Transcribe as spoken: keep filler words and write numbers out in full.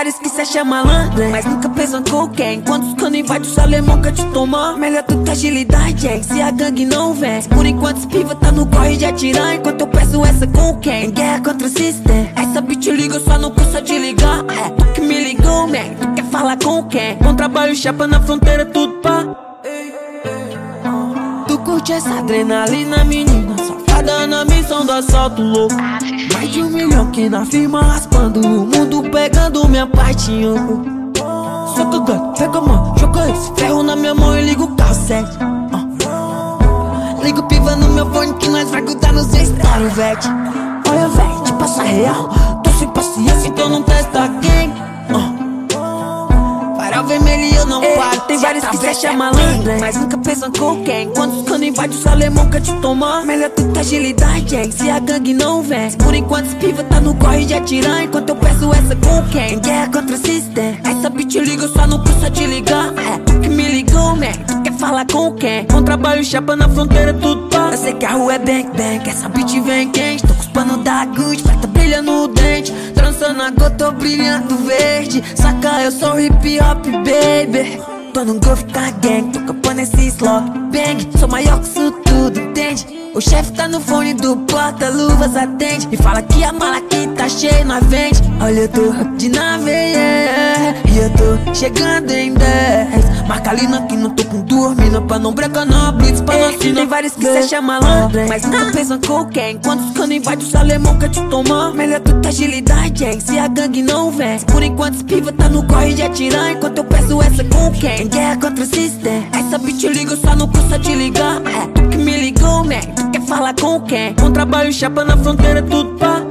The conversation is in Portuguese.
vários que se acham malandro, mas nunca pensam com quem. Quando os cano invadem o alemão quer te tomar, melhor tu ter agilidade, hein? Se a gangue não vem, por enquanto os piva tá no corre de atirar, enquanto eu peço essa com quem? Guerra contra o sistema. Essa bitch liga, eu só não custa de ligar. É, tu que me ligou, man, tu quer falar com quem? Bom trabalho, chapa na fronteira, tudo pá. Tu curte essa adrenalina, menina safada na missão do assalto louco. Mais de um milhão que na firma raspando o mundo, pegando minha parte, oh. Soca o gato, pega a mão, joga esse ferro na minha mão e liga o carro sete. uh. Liga o piva no meu fone que nós vai grudar nos estouros, vete. Olha, véi, te passa real, tô sem paciência, então não testa quem. uh. Farol vermelho e eu não paro. Tem vários que se acham malandro, mas nunca pensam com quem. Quando os cano invadem o alemão quer te tomar, melhor tu ter agilidade, hein? Se a gangue não vem, por enquanto os piva tá no corre de atirar, enquanto eu peço essa com quem? Guerra contra o sistema. Essa bitch liga, eu só não custa de ligar. É, tu que me ligou, man, tu quer falar com quem? Bom trabalho, chapa na fronteira, tudo pá. Eu sei que a rua é bang bang, essa bitch vem quente. Tô com os panos da Gucci, prata brilha no dente. Trançando a gota, tô brilhando verde. Saca, eu sou hip hop, baby. Tô no golf com a gang, tô capando esse slot bang. Sou maior que isso tudo, entende? O chefe tá no fone do porta-luvas, atende e fala que a mala aqui tá cheia, nós vende. Olha, eu tô de nave, yeah, e eu tô chegando em dez. Marca ali na que não tô com dormindo, pra não brecar na blitz, pra não assinar. Tem vários que se acham malandro, mas nunca pensam com quem. Quando os cano invadem o alemão quer te tomar, melhor tu ter agilidade, hein? Se a gangue não vem, por enquanto os piva tá no corre de atirar, enquanto eu peço essa com quem? Guerra contra o sistema. Essa bitch liga, eu só não custa de ligar. É, tu que me ligou, man, tu quer falar com quem? Bom trabalho, chapa na fronteira, tudo pá.